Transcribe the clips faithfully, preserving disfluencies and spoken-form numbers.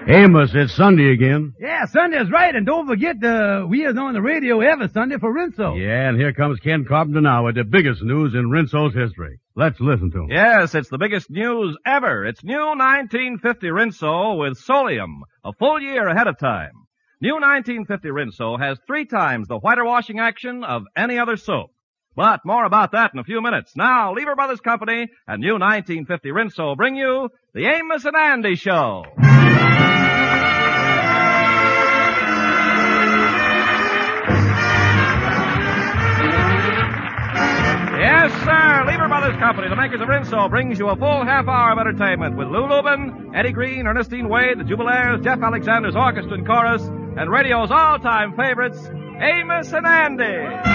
Amos, it's Sunday again. Yeah, Sunday's right, and don't forget, uh, we is on the radio every Sunday for Rinso. Yeah, and here comes Ken Carpenter now with the biggest news in Rinso's history. Let's listen to him. Yes, it's the biggest news ever. It's new nineteen fifty Rinso with Solium, a full year ahead of time. New nineteen fifty Rinso has three times the whiter washing action of any other soap. But more about that in a few minutes. Now, Lever Brothers Company and new nineteen fifty Rinso bring you the Amos and Andy Show. Yes, sir. Lever Brothers Company, the makers of Rinso, brings you a full half hour of entertainment with Lou Lubin, Eddie Green, Ernestine Wade, the Jubilaires, Jeff Alexander's Orchestra and Chorus, and radio's all-time favorites, Amos and Andy.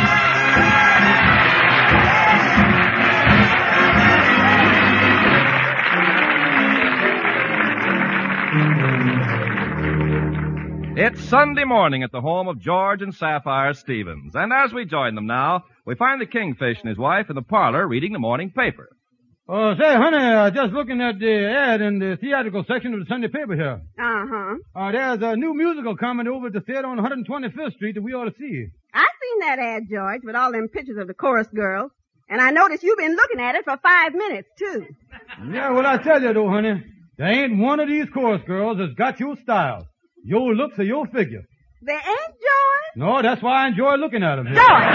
It's Sunday morning at the home of George and Sapphire Stevens. And as we join them now, we find the Kingfish and his wife in the parlor reading the morning paper. Oh, say, honey, uh, just looking at the ad in the theatrical section of the Sunday paper here. Uh-huh. Uh, there's a new musical coming over at the theater on one twenty-fifth Street that we ought to see. I seen that ad, George, with all them pictures of the chorus girls. And I noticed you've been looking at it for five minutes, too. Yeah, well, I tell you, though, honey, there ain't one of these chorus girls that's got your style, your looks, or your figure. They ain't, George? No, that's why I enjoy looking at them. Here. George!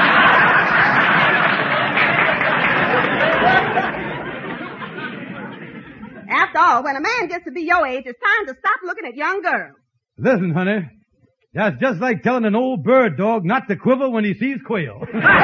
After all, when a man gets to be your age, it's time to stop looking at young girls. Listen, honey, that's just like telling an old bird dog not to quiver when he sees quail.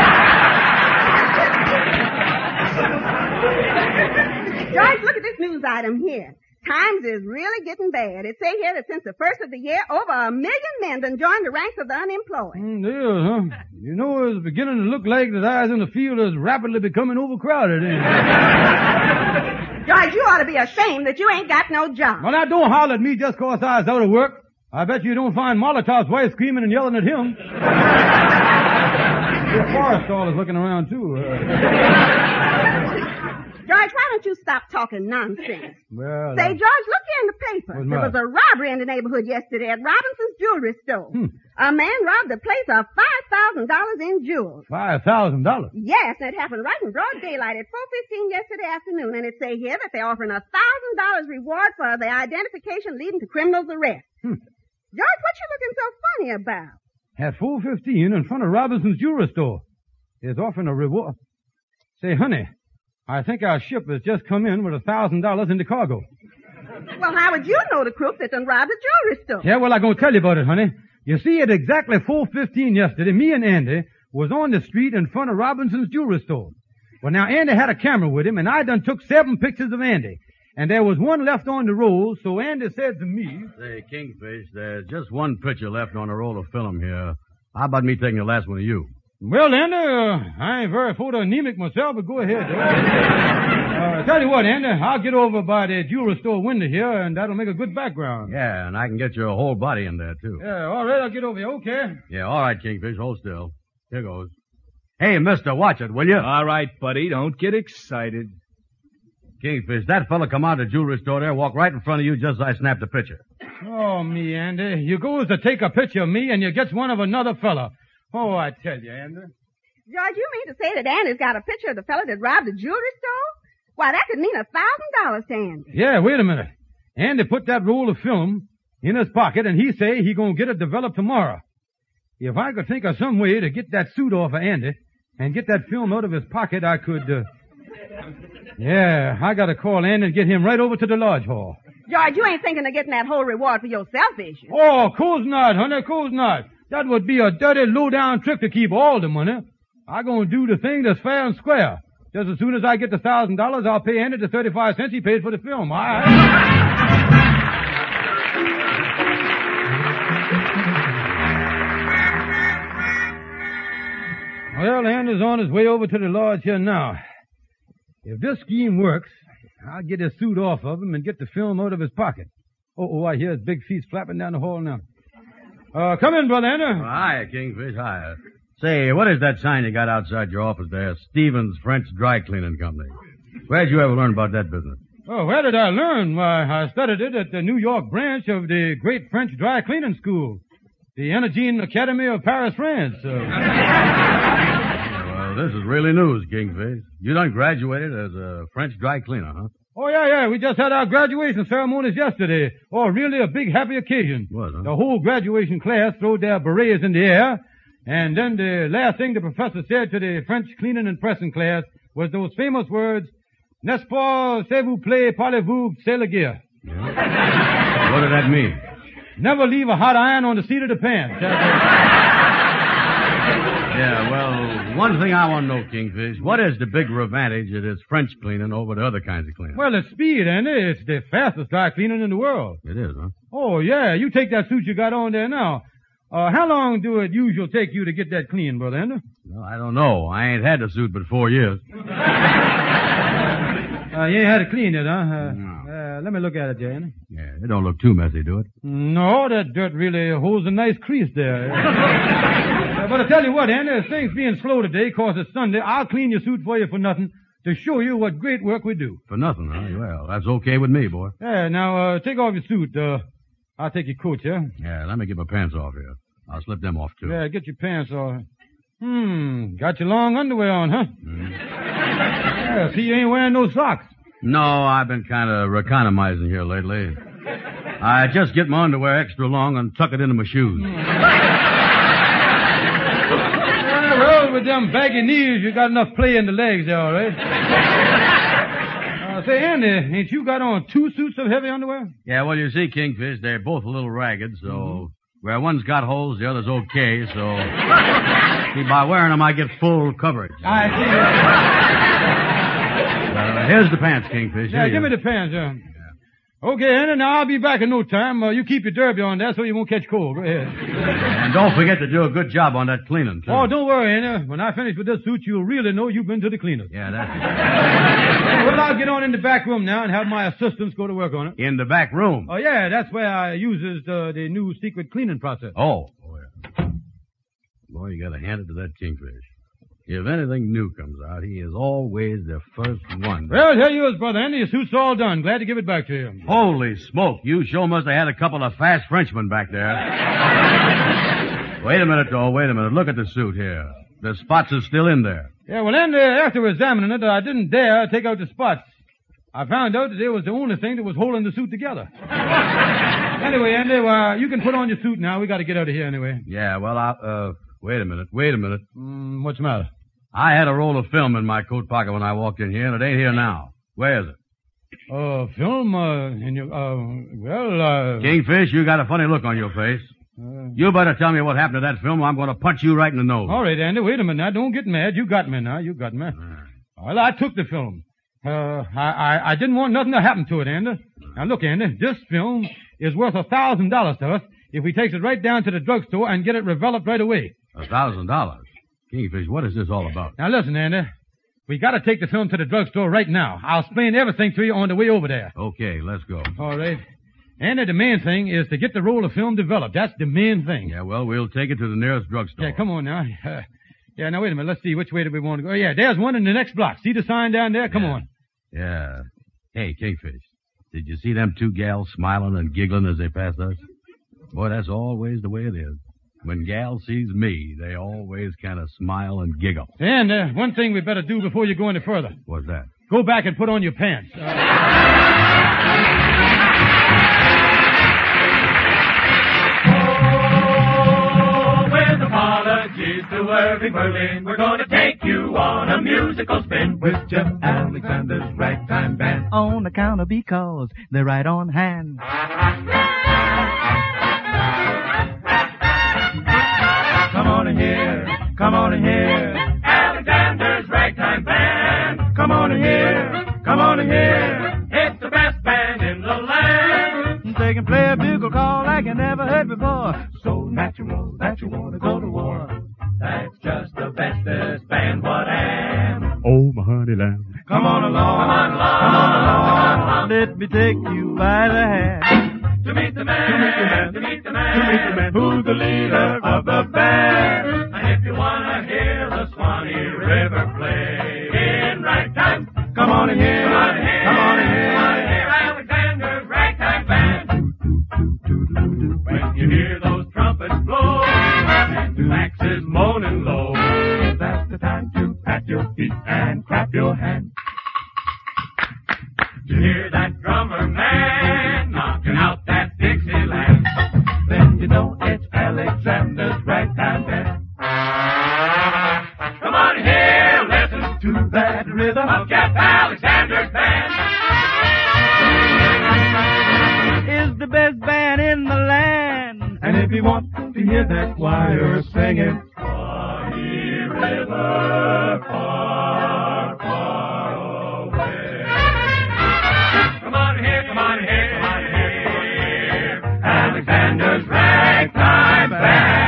George, look at this news item here. Times is really getting bad. It say here that since the first of the year, over a million men done joined the ranks of the unemployed. Mm, it is, huh? You know, it's beginning to look like the eyes in the field is rapidly becoming overcrowded, ain't it? George, you ought to be ashamed that you ain't got no job. Well, now, don't holler at me just 'cause I was out of work. I bet you don't find Molotov's wife screaming and yelling at him. The Forrestal is looking around, too. Uh... George, why don't you stop talking nonsense? Well, Say, uh, George, look here in the paper. What's There that? was a robbery in the neighborhood yesterday at Robinson's jewelry store. Hmm. A man robbed the place of five thousand dollars in jewels. Five thousand dollars. Yes, and it happened right in broad daylight at four fifteen yesterday afternoon, and it say here that they're offering a thousand dollars reward for the identification leading to criminal's arrest. Hmm. George, what you looking so funny about? At four fifteen in front of Robinson's jewelry store. Is offering a reward. Say, honey, I think our ship has just come in with a thousand dollars in the cargo. Well, how would you know the crook that done robbed the jewelry store? Yeah, well, I'm going to tell you about it, honey. You see, at exactly four fifteen yesterday, me and Andy was on the street in front of Robinson's jewelry store. Well, now, Andy had a camera with him, and I done took seven pictures of Andy. And there was one left on the roll, so Andy said to me... Say, Kingfish, there's just one picture left on a roll of film here. How about me taking the last one of you? Well, Andy, uh, I ain't very photo-anemic myself, but go ahead. uh, tell you what, Andy, I'll get over by the jewelry store window here, and that'll make a good background. Yeah, and I can get your whole body in there, too. Yeah, all right, I'll get over here, okay? Yeah, all right, Kingfish, hold still. Here goes. Hey, mister, watch it, will you? All right, buddy, don't get excited. Kingfish, that fella come out of the jewelry store there, walk right in front of you just as I snapped the picture. Oh, me, Andy. You goes to take a picture of me, and you gets one of another fella. Oh, I tell you, Andy. George, you mean to say that Andy's got a picture of the fellow that robbed the jewelry store? Why, that could mean a thousand dollars to Andy. Yeah, wait a minute. Andy put that roll of film in his pocket, and he say he gonna get it developed tomorrow. If I could think of some way to get that suit off of Andy and get that film out of his pocket, I could, uh... Yeah, I gotta call Andy and get him right over to the lodge hall. George, you ain't thinking of getting that whole reward for yourself, is you? Oh, course not, honey, course not. That would be a dirty, low-down trick to keep all the money. I gonna do the thing that's fair and square. Just as soon as I get the thousand dollars, I'll pay Andy the thirty-five cents he paid for the film. All right? Well, Andy's on his way over to the lodge here now. If this scheme works, I'll get his suit off of him and get the film out of his pocket. Oh, oh, I hear his big feet flapping down the hall now. Uh, come in, Brother Andy. Oh, hiya, Kingfish, hiya. Say, what is that sign you got outside your office there? Stevens French Dry Cleaning Company. Where'd you ever learn about that business? Oh, where did I learn? Why, I studied it at the New York branch of the great French dry cleaning school, the Energene Academy of Paris, France. Uh, well, this is really news, Kingfish. You done graduated as a French dry cleaner, huh? Oh, yeah, yeah. We just had our graduation ceremonies yesterday. Oh, really a big happy occasion. What, huh? The whole graduation class throwed their berets in the air, and then the last thing the professor said to the French cleaning and pressing class was those famous words, "N'est-ce pas, s'il vous plaît, parlez-vous, c'est la guerre." Yeah. What did that mean? Never leave a hot iron on the seat of the pants. Yeah, well, one thing I want to know, Kingfish, what is the bigger advantage of this French cleaning over the other kinds of cleaning? Well, it's speed, Andy. It's the fastest dry cleaning in the world. It is, huh? Oh, yeah. You take that suit you got on there now. Uh, how long do it usually take you to get that clean, Brother Andy? Well, I don't know. I ain't had the suit but four years. Uh, you ain't had it cleaned yet, huh? Uh, No. uh, let me look at it, Jay. Andy. Yeah, it don't look too messy, do it? No, that dirt really holds a nice crease there. uh, but I tell you what, Andy, things being slow today, 'cause it's Sunday, I'll clean your suit for you for nothing to show you what great work we do. For nothing, huh? Well, that's okay with me, boy. Yeah, now, uh, take off your suit. Uh, I'll take your coat, yeah? Yeah, let me get my pants off here. I'll slip them off, too. Yeah, get your pants off. Hmm, got your long underwear on, huh? Mm. Yeah, see you ain't wearing no socks. No, I've been kind of economizing here lately. I just get my underwear extra long and tuck it into my shoes. Yeah, well, with them baggy knees, you got enough play in the legs there, all right? Uh, say, Andy, ain't you got on two suits of heavy underwear? Yeah, well, you see, Kingfish, they're both a little ragged, so mm-hmm. where one's got holes, the other's okay, so... see, by wearing them, I get full coverage. I see. Uh, here's the pants, Kingfish. Yeah, Here give you. me the pants, yeah. Okay, Andy, now I'll be back in no time. Uh, you keep your derby on there so you won't catch cold. Go ahead. And don't forget to do a good job on that cleaning, too. Oh, don't worry, Andy. When I finish with this suit, you'll really know you've been to the cleaners. Yeah, that's it. Well, I'll get on in the back room now and have my assistants go to work on it. In the back room? Oh, yeah, that's where I uses the, the new secret cleaning process. Oh. Oh, yeah. Boy, you gotta hand it to that Kingfish. If anything new comes out, he is always the first one. Well, here you is, Brother Andy. Your suit's all done. Glad to give it back to you. Holy smoke. You sure must have had a couple of fast Frenchmen back there. Wait a minute, though. Wait a minute. Look at the suit here. The spots are still in there. Yeah, well, Andy, after examining it, I didn't dare take out the spots. I found out that it was the only thing that was holding the suit together. Anyway, Andy, well, you can put on your suit now. We got to get out of here anyway. Yeah, well, I, uh, wait a minute. Wait a minute. Mm, what's the matter? I had a roll of film in my coat pocket when I walked in here, and it ain't here now. Where is it? Uh, film, uh, in your, uh, well, uh... Kingfish, you got a funny look on your face. Uh, you better tell me what happened to that film, or I'm going to punch you right in the nose. All right, Andy, wait a minute now. Don't get mad. You got me now. You got me. Uh, well, I took the film. Uh, I, I, I didn't want nothing to happen to it, Andy. Now, look, Andy, this film is worth a thousand dollars to us if we takes it right down to the drugstore and get it reveloped right away. A thousand dollars? Kingfish, what is this all about? Now, listen, Andy. We got to take the film to the drugstore right now. I'll explain everything to you on the way over there. Okay, let's go. All right. Andy, the main thing is to get the roll of film developed. That's the main thing. Yeah, well, we'll take it to the nearest drugstore. Yeah, come on now. Uh, yeah, now, wait a minute. Let's see. Which way do we want to go? Oh, yeah, there's one in the next block. See the sign down there? Come yeah. on. Yeah. Hey, Kingfish, did you see them two gals smiling and giggling as they passed us? Boy, that's always the way it is. When gals sees me, they always kind of smile and giggle. And uh, one thing we better do before you go any further. What's that? Go back and put on your pants. Uh... Oh, with apologies to Irving Berlin, we're going to take you on a musical spin with Jeff Alexander's Ragtime Band. On account of because they're right on hand. Come on in here, come on in here, Alexander's Ragtime Band. Come on in here, come on in here, it's the best band in the land. They can play a bugle call like you never heard before. So natural that you want to go to war. That's just the bestest band what am. Oh, my honey lamb. Come on along, come on along, come on along. Let me take you by the hand. To meet the man, to meet the man, to meet the man, to meet the man, who's the leader of the band. And if you wanna hear the Swanee River play in ragtime, come on in here, come on in here, come on in here. we want to hear that choir singing. Pawnee River, far, far away. Come on here, come on here, come on here. Alexander's Ragtime Band.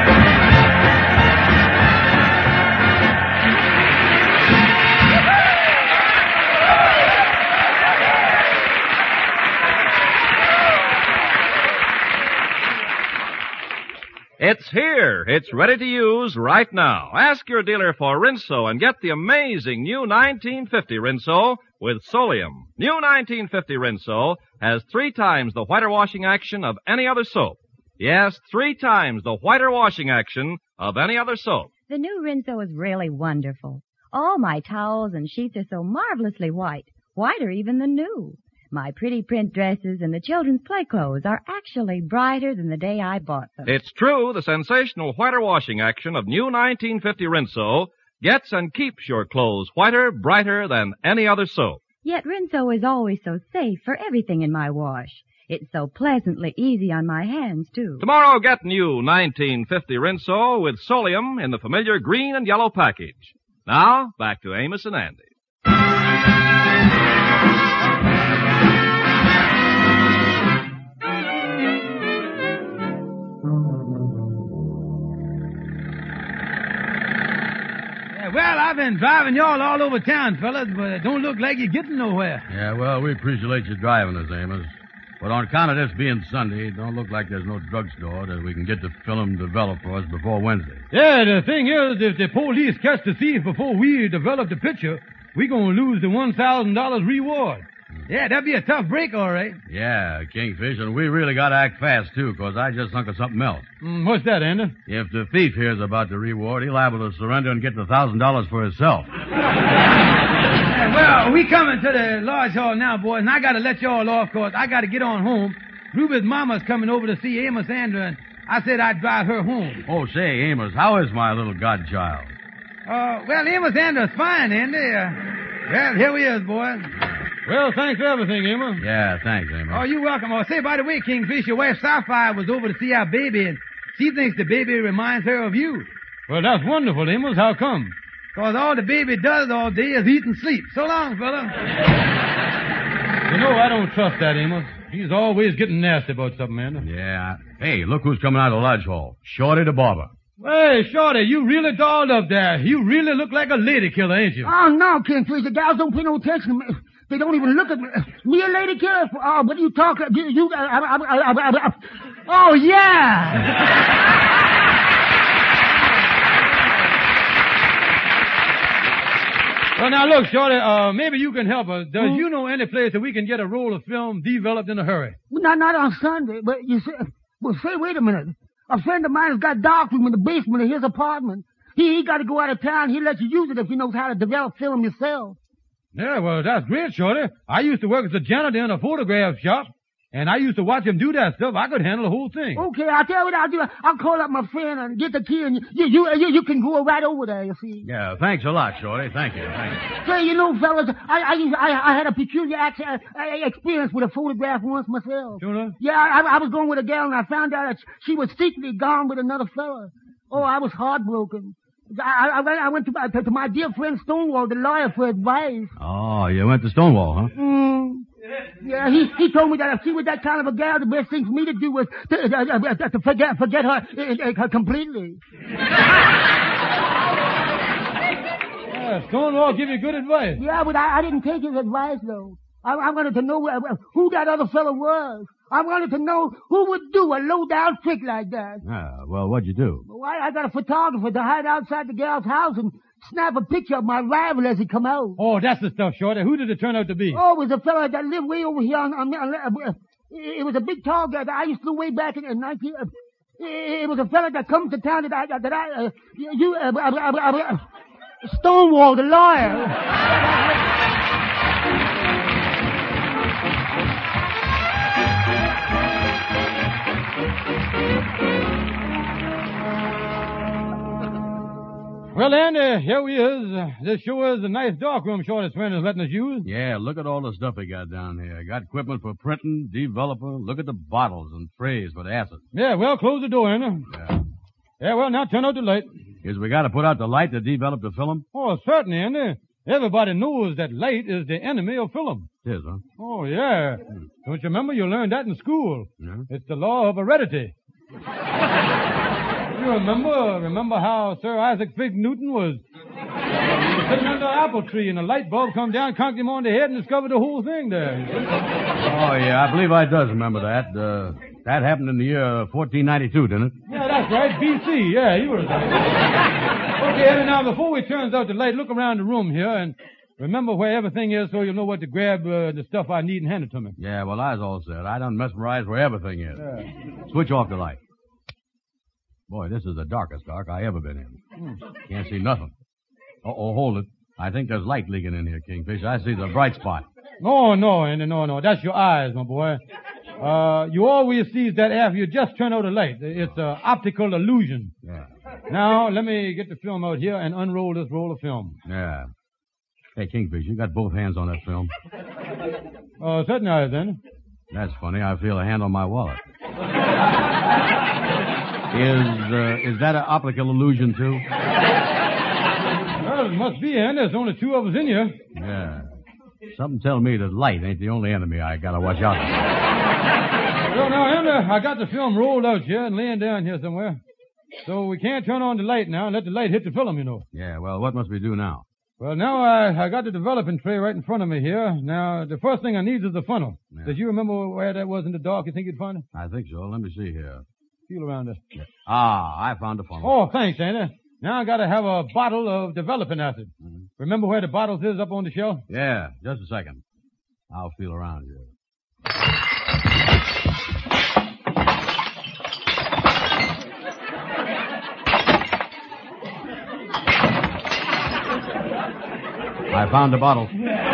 It's here. It's ready to use right now. Ask your dealer for Rinso and get the amazing new nineteen fifty Rinso with Solium. New nineteen fifty Rinso has three times the whiter washing action of any other soap. Yes, three times the whiter washing action of any other soap. The new Rinso is really wonderful. All my towels and sheets are so marvelously white, whiter even than new. My pretty print dresses and the children's play clothes are actually brighter than the day I bought them. It's true, the sensational whiter washing action of new nineteen fifty Rinso gets and keeps your clothes whiter, brighter than any other soap. Yet Rinso is always so safe for everything in my wash. It's so pleasantly easy on my hands, too. Tomorrow, get new nineteen fifty Rinso with Solium in the familiar green and yellow package. Now, back to Amos and Andy. Well, I've been driving y'all all over town, fellas, but it don't look like you're getting nowhere. Yeah, well, we appreciate you driving us, Amos. But on account of this being Sunday, it don't look like there's no drugstore that we can get the film developed for us before Wednesday. Yeah, the thing is, if the police catch the thief before we develop the picture, we gonna lose the one thousand dollars reward. Yeah, that'd be a tough break, all right. Yeah, Kingfish, and we really gotta act fast, too, because I just thunk of something else. Mm, what's that, Andy? If the thief hears about the reward, he's liable to surrender and get the thousand dollars for himself. Yeah, well, we coming to the lodge hall now, boys, and I gotta let y'all off, cause I gotta get on home. Ruby's mama's coming over to see Amos Andrew, and I said I'd drive her home. Oh, say, Amos, how is my little godchild? Uh, well, Amos Andrew's fine, Andy. Uh, well, here we is, boys. Well, thanks for everything, Amos. Yeah, thanks, Amos. Oh, you're welcome. Oh, say, by the way, Kingfish, your wife Sapphire was over to see our baby, and she thinks the baby reminds her of you. Well, that's wonderful, Amos. How come? Because all the baby does all day is eat and sleep. So long, fella. You know, I don't trust that, Amos. He's always getting nasty about something, Andy. Yeah. Hey, look who's coming out of the lodge hall. Shorty the barber. Hey, Shorty, you really dolled up there. You really look like a lady killer, ain't you? Oh, no, Kingfish. The gals don't pay no attention to me. They don't even look at me. Me a lady killer? Oh, what are you talking? You, you uh, I, I, I, I, I, oh, yeah. Well, now, look, Shorty, uh, maybe you can help us. Does hmm? you know any place that we can get a roll of film developed in a hurry? Well, not, not on Sunday, but you say, well, say, wait a minute. A friend of mine has got dark room in the basement of his apartment. He, he got to go out of town. He'll let you use it if he knows how to develop film yourself. Yeah, well, that's great, Shorty. I used to work as a janitor in a photograph shop, and I used to watch him do that stuff. I could handle the whole thing. Okay, I'll tell you what I'll do. I'll call up my friend and get the key, and you you you, you can go right over there, you see. Yeah, thanks a lot, Shorty. Thank you. Thank you. Say, you know, fellas, I I I, I had a peculiar ac- uh, experience with a photograph once myself. Sure? Yeah, I, I was going with a gal, and I found out that she was secretly gone with another fella. Oh, I was heartbroken. I, I, I went to my, to my dear friend Stonewall, the lawyer, for advice. Oh, you went to Stonewall, huh? Mm. Yeah, he he told me that if she was that kind of a gal, the best thing for me to do was to, uh, uh, to forget forget her, uh, uh, completely. Yeah, Stonewall give you good advice. Yeah, but I, I didn't take his advice, though. I, I wanted to know uh, who that other fellow was. I wanted to know who would do a low-down trick like that. Ah, well, what'd you do? Well, I, I got a photographer to hide outside the gal's house and snap a picture of my rival as he come out. Oh, that's the stuff, Shorty. Who did it turn out to be? Oh, it was a fella that lived way over here on... on, on uh, it was a big tall guy that I used to know way back in, in nineteen... Uh, it was a fella that comes to town that I... That I uh, you... Uh, uh, uh, uh, uh, Stonewall, the lawyer. Well, Andy, here we is. Uh, this sure is a nice darkroom Shorty's friend is letting us use. Yeah, look at all the stuff they got down here. Got equipment for printing, developer. Look at the bottles and trays for the acid. Yeah, well, close the door, Andy. Yeah. Yeah, well, now turn out the light. Is we got to put out the light to develop the film? Oh, certainly, Andy. Everybody knows that light is the enemy of film. It is, huh? Oh, yeah. Don't you remember? You learned that in school. Yeah. It's the law of heredity. You remember? Remember how Sir Isaac Fig Newton was sitting under an apple tree and a light bulb come down, conked him on the head, and discovered the whole thing there. Oh, yeah, I believe I does remember that. Uh, that happened in the year fourteen ninety-two, didn't it? Yeah, that's right. B C. Yeah, you were right. Okay, Eddie, now, before we turns out the light, look around the room here and remember where everything is so you'll know what to grab uh, the stuff I need and hand it to me. Yeah, well, I was all set. I done mesmerized where everything is. Yeah. Switch off the light. Boy, this is the darkest dark I ever been in. Hmm. Can't see nothing. Uh-oh, hold it. I think there's light leaking in here, Kingfish. I see the bright spot. No, no, Andy, no, no. That's your eyes, my boy. Uh, you always see that after you just turn out the light. It's an optical illusion. Yeah. Now, let me get the film out here and unroll this roll of film. Yeah. Hey, Kingfish, you got both hands on that film? Uh, certainly, eyes, then. That's funny. I feel a hand on my wallet. Is, uh, is that an optical illusion, too? Well, it must be, Andy. There's only two of us in here. Yeah. Something tell me that light ain't the only enemy I gotta watch out for. Well, now, Andy, I got the film rolled out here and laying down here somewhere. So we can't turn on the light now and let the light hit the film, you know. Yeah, well, what must we do now? Well, now I, I got the developing tray right in front of me here. Now, the first thing I need is the funnel. Yeah. Did you remember where that was in the dark? You think you'd find it? I think so. Let me see here. Feel around it. Ah, I found the funnel. Oh, thanks, Andy. Now I gotta have a bottle of developing acid. Mm-hmm. Remember where the bottles is up on the shelf? Yeah, just a second. I'll feel around here. I found the bottle.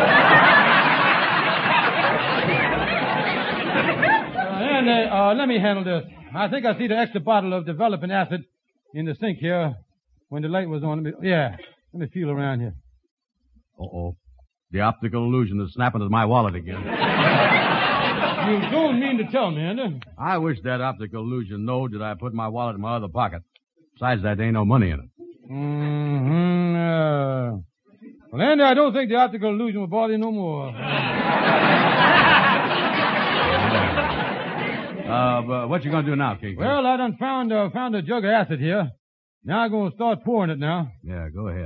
Uh, and, uh, uh, let me handle this. I think I see the extra bottle of developing acid in the sink here when the light was on. Let me, yeah, let me feel around here. Uh-oh. The optical illusion is snapping at my wallet again. You don't mean to tell me, Andy. I wish that optical illusion knowed that I put my wallet in my other pocket. Besides that, there ain't no money in it. Mm-hmm. Uh, well, Andy, I don't think the optical illusion will bother you no more. Uh, but what you gonna do now, King? Well, I done found, uh, found a jug of acid here. Now I'm gonna start pouring it now. Yeah, go ahead.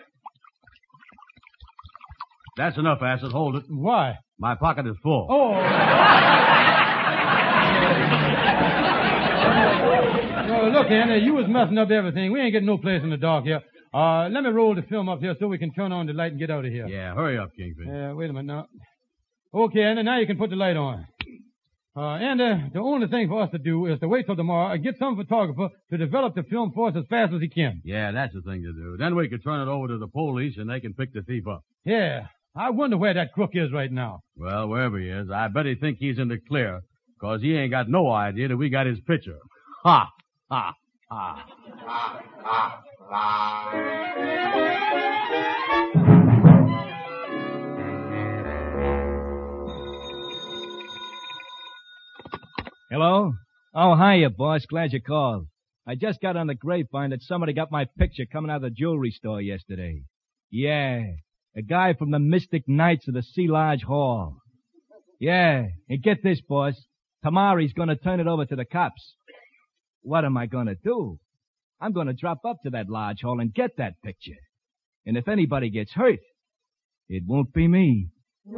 That's enough acid. Hold it. Why? My pocket is full. Oh. uh, look, Andy, you was messing up everything. We ain't getting no place in the dark here. Uh, let me roll the film up here so we can turn on the light and get out of here. Yeah, hurry up, Kingfish. Yeah, wait a minute now. Okay, Andy, now you can put the light on. Uh, Andy, the only thing for us to do is to wait till tomorrow and get some photographer to develop the film for us as fast as he can. Yeah, that's the thing to do. Then we can turn it over to the police and they can pick the thief up. Yeah. I wonder where that crook is right now. Well, wherever he is, I bet he think he's in the clear, because he ain't got no idea that we got his picture. Ha! Ha! Ha! Ha! Ha! Ha! Hello? Oh, hiya, boss. Glad you called. I just got on the grapevine that somebody got my picture coming out of the jewelry store yesterday. Yeah. A guy from the Mystic Knights of the Sea Lodge Hall. Yeah, and get this, boss. Tomorrow he's gonna turn it over to the cops. What am I gonna do? I'm gonna drop up to that lodge hall and get that picture. And if anybody gets hurt, it won't be me.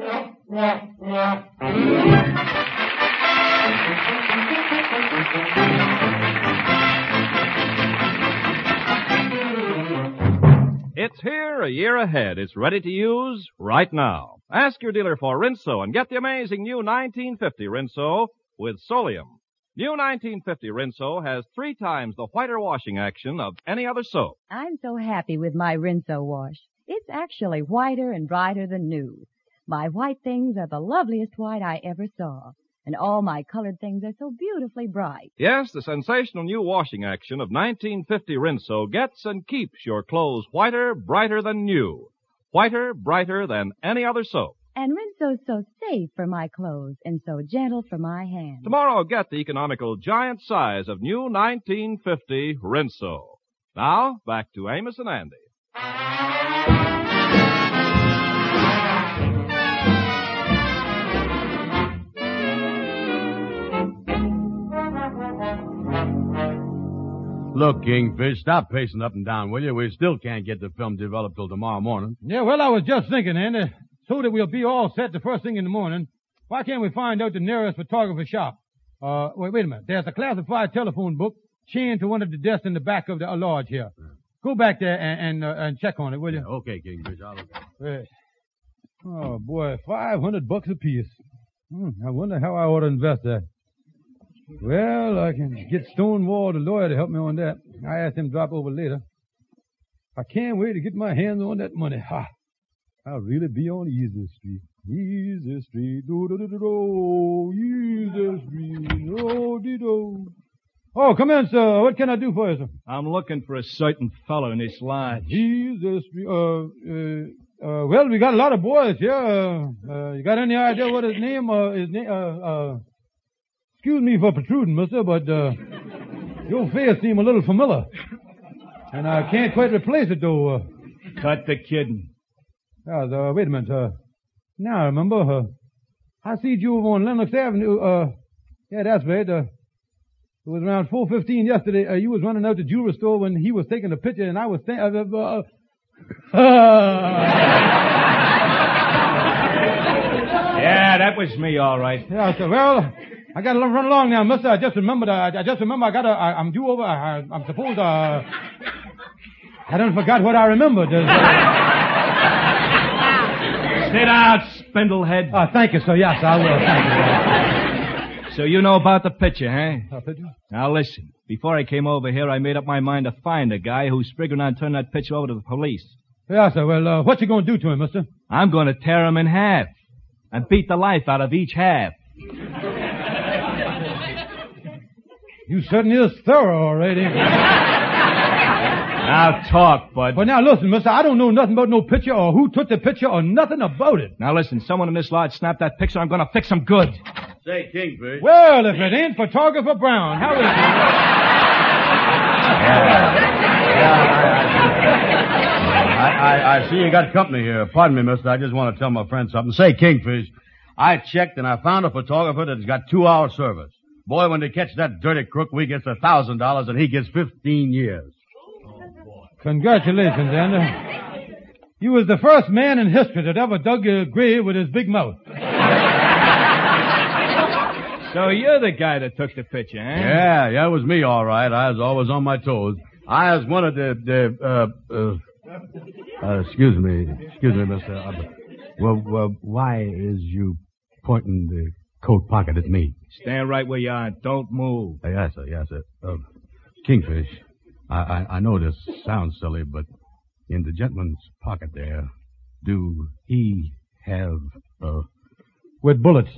It's here a year ahead. It's ready to use right now. Ask your dealer for Rinso and get the amazing new nineteen fifty Rinso with Solium. New nineteen fifty Rinso has three times the whiter washing action of any other soap. I'm so happy with my Rinso wash. It's actually whiter and brighter than new. My white things are the loveliest white I ever saw. And all my colored things are so beautifully bright. Yes, the sensational new washing action of nineteen fifty Rinso gets and keeps your clothes whiter, brighter than new. Whiter, brighter than any other soap. And Rinso's so safe for my clothes and so gentle for my hands. Tomorrow, get the economical giant size of new nineteen fifty Rinso. Now, back to Amos and Andy. Look, Kingfish, stop pacing up and down, will you? We still can't get the film developed till tomorrow morning. Yeah, well, I was just thinking, Andy, so that we'll be all set the first thing in the morning, why can't we find out the nearest photographer shop? Uh, wait, wait a minute. There's a classified telephone book chained to one of the desks in the back of the uh, lodge here. Go back there and and, uh, and check on it, will you? Yeah, okay, Kingfish, I'll look at it. Right. Oh, boy, five hundred bucks apiece. Hmm, I wonder how I ought to invest that. Well, I can get Stonewall, the lawyer, to help me on that. I asked him to drop over later. I can't wait to get my hands on that money. Ha! I'll really be on Easy Street. Easy Street, do do do do do, Easy Street, do do do. Oh, come in, sir. What can I do for you, sir? I'm looking for a certain fellow in this lodge. Easy Street. Uh, uh, uh, well, we got a lot of boys here. Uh, uh, you got any idea what his name? Uh, his name? Uh, uh. Excuse me for protruding, mister, but uh, your face seems a little familiar. And I can't quite replace it, though. Uh, Cut the kidding. uh, uh, wait a minute. Uh, now I remember. Uh, I see you over on Lenox Avenue. Uh, yeah, that's right. Uh, it was around four fifteen yesterday. Uh, you was running out to the jewelry store when he was taking a picture, and I was th- uh, uh, Yeah, that was me, all right. Yeah, sir. Well, I got to run along now, mister. I just remembered. I, I just remember I got to. I, I'm due over. I, I'm supposed. Uh, I done forgot what I remembered. Uh, Sit out, spindlehead. uh, thank you, sir. Yes, I will. Thank you. So you know about the picture, huh? Uh, picture? Now listen. Before I came over here, I made up my mind to find a guy who's figuring on turning that picture over to the police. Yeah, sir. Well, uh, what you going to do to him, mister? I'm going to tear him in half and beat the life out of each half. You certainly is thorough, all right, ain't you? Now talk, bud. Well, now listen, mister. I don't know nothing about no picture or who took the picture or nothing about it. Now listen, someone in this lodge snapped that picture. I'm going to fix him good. Say, Kingfish. Well, if it ain't Photographer Brown, how is it? I, I, I see you got company here. Pardon me, mister. I just want to tell my friend something. Say, Kingfish, I checked and I found a photographer that's got two-hour service. Boy, when they catch that dirty crook, we gets a thousand dollars and he gets fifteen years. Congratulations, Andy. You was the first man in history that ever dug a grave with his big mouth. So you're the guy that took the picture, huh? Yeah, yeah, it was me, all right. I was always on my toes. I was one of the, the uh, uh, uh, excuse me, excuse me, mister. Uh, well, well, why is you pointing the coat pocket at me? Stand right where you are. Don't move. Uh, yes, sir, yes, sir. Uh, Kingfish, I, I, I know this sounds silly, but in the gentleman's pocket there, do he have, uh... With bullets.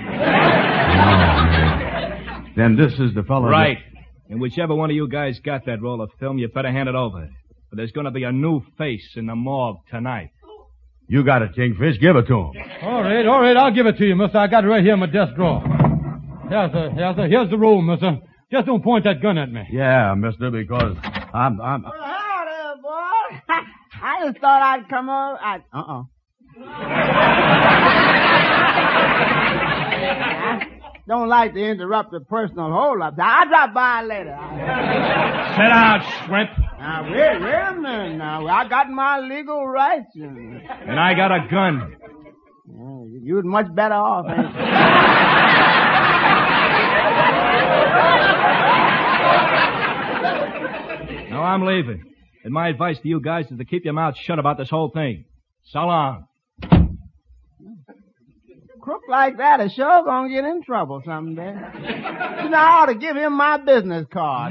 Oh, then this is the fellow... Right. And whichever one of you guys got that roll of film, you better hand it over. But there's going to be a new face in the morgue tonight. You got it, Kingfish. Give it to him. All right, all right. I'll give it to you, mister. I got it right here in my desk drawer. Yes, sir. Yes, sir. Here's the roll, mister. Just don't point that gun at me. Yeah, mister, because I'm... I'm... Well, howdy, boy. I just thought I'd come over. I... Uh-uh. I don't like to interrupt a personal hold-up. I'll drop by later. Sit down, shrimp. Now, wait, wait a minute now. I got my legal rights. And I got a gun. Uh, you'd much better off, ain't you? No, I'm leaving. And my advice to you guys is to keep your mouth shut about this whole thing. So long. Crook like that is sure gonna get in trouble someday. You know, I ought to give him my business card.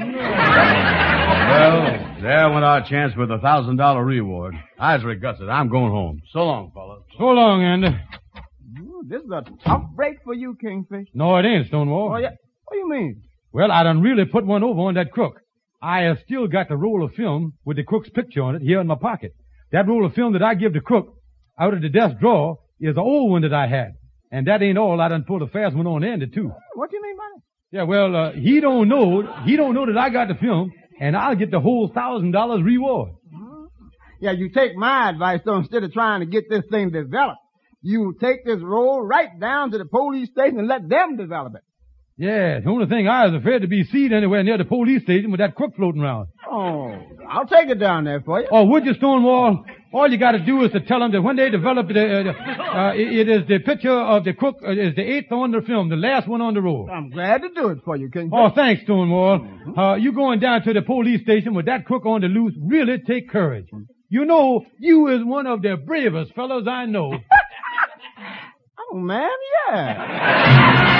Well, there went our chance with a thousand dollar reward. I was regutted. I'm going home. So long, fellas. So long, Andy. this is a tough break for you, Kingfish. No, it ain't, Stonewall. Oh, yeah. What do you mean? Well, I done really put one over on that crook. I have still got the roll of film with the crook's picture on it here in my pocket. That roll of film that I give the crook out of the desk drawer is the old one that I had. And that ain't all. I done pulled a fast one on Andy, too. What do you mean by that? Yeah, well, uh, he don't know, he don't know that I got the film, and I'll get the whole thousand dollars reward. Yeah, you take my advice, though, instead of trying to get this thing developed. You take this roll right down to the police station and let them develop it. Yeah, the only thing I was afraid to be seen anywhere near the police station with that crook floating around. Oh, I'll take it down there for you. Oh, would you, Stonewall? All you got to do is to tell them that when they develop it, uh, uh, it is the picture of the crook, uh, is the eighth on the film, the last one on the roll. I'm glad to do it for you, King. Oh, thanks, Stonewall. Mm-hmm. Uh, you going down to the police station with that crook on the loose really take courage. You know, you is one of the bravest fellows I know. Oh, man, yeah.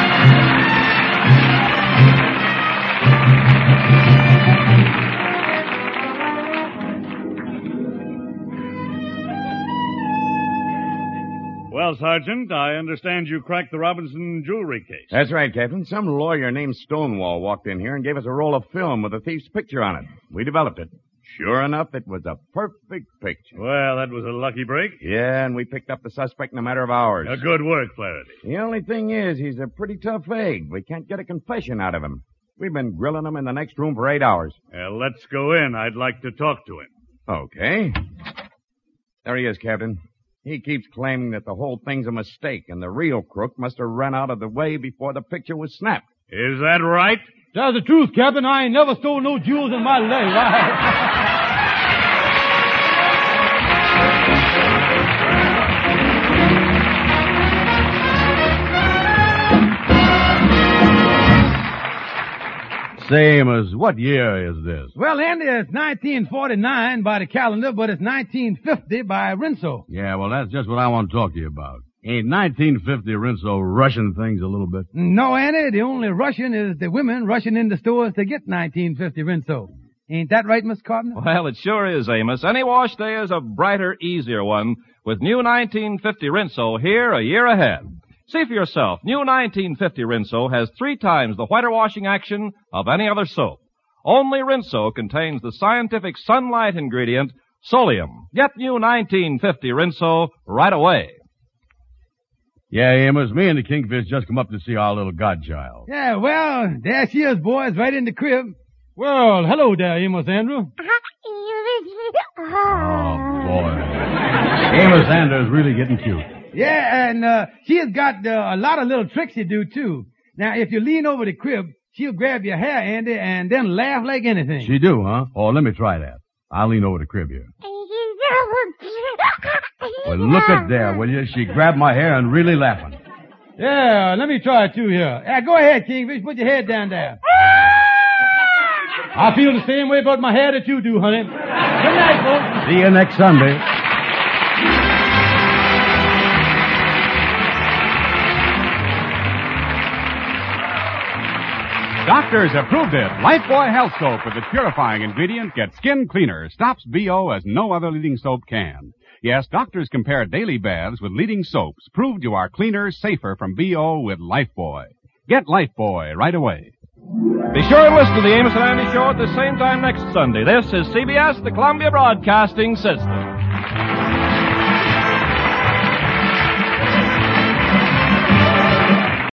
Well, Sergeant, I understand you cracked the Robinson jewelry case. That's right, Captain. Some lawyer named Stonewall walked in here and gave us a roll of film with the thief's picture on it. We developed it. Sure enough, it was a perfect picture. Well, that was a lucky break. Yeah, and we picked up the suspect in a matter of hours. A good work, Flaherty. The only thing is, he's a pretty tough egg. We can't get a confession out of him. We've been grilling him in the next room for eight hours. Well, let's go in. I'd like to talk to him. Okay. There he is, Captain. He keeps claiming that the whole thing's a mistake, and the real crook must have run out of the way before the picture was snapped. Is that right? That's the truth, Captain. I ain't never stole no jewels in my life. Say, Amos, what year is this? Well, Andy, it's nineteen forty-nine by the calendar, but it's nineteen fifty by Rinso. Yeah, well, that's just what I want to talk to you about. Ain't nineteen fifty Rinso rushing things a little bit? No, Andy, the only rushing is the women rushing into stores to get nineteen fifty Rinso. Ain't that right, Miss Carpenter? Well, it sure is, Amos. Any wash day is a brighter, easier one with new nineteen fifty Rinso here a year ahead. See for yourself. New nineteen fifty Rinso has three times the whiter washing action of any other soap. Only Rinso contains the scientific sunlight ingredient, Solium. Get new nineteen fifty Rinso right away. Yeah, Amos, me and the Kingfish just come up to see our little godchild. Yeah, well, there she is, boys, right in the crib. Well, hello there, Amos Andrew. Oh, boy. Amos Andrew's really getting cute. Yeah, and uh, she has got uh, a lot of little tricks you do, too. Now, if you lean over the crib, she'll grab your hair, Andy, and then laugh like anything. She do, huh? Oh, let me try that. I'll lean over the crib here. Well, look at there, will you? She grabbed my hair and really laughing. Yeah, let me try it, too, here. Yeah, go ahead, Kingfish. Put your head down there. I feel the same way about my hair that you do, honey. Good night, folks. See you next Sunday. Doctors have proved it. Lifebuoy Health Soap with its purifying ingredient gets skin cleaner, stops B O as no other leading soap can. Yes, doctors compare daily baths with leading soaps, proved you are cleaner, safer from B O with Lifebuoy. Get Lifebuoy right away. Be sure and listen to the Amos and Andy Show at the same time next Sunday. This is C B S, the Columbia Broadcasting System.